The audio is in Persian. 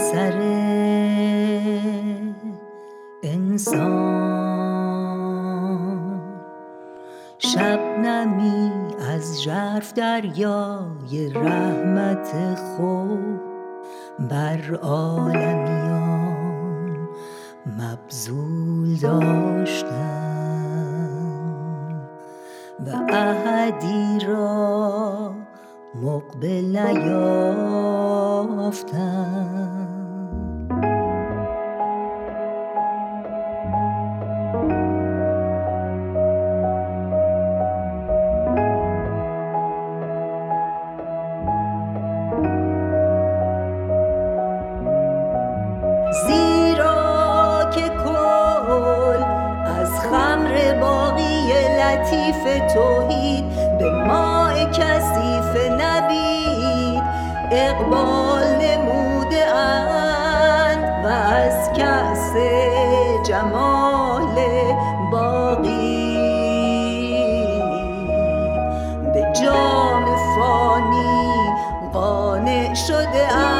سر انسان، شبنمی از ژرف دریای رحمت خود بر عالمیان مبذول داشتم و احدی را مقبل نیافتم. زیرا که کل از خمر باقی لطیف توحید به ماء کثیف نبید اقبال نموده اند و از کأس جمال باقی به جام فانی قانع شده اند.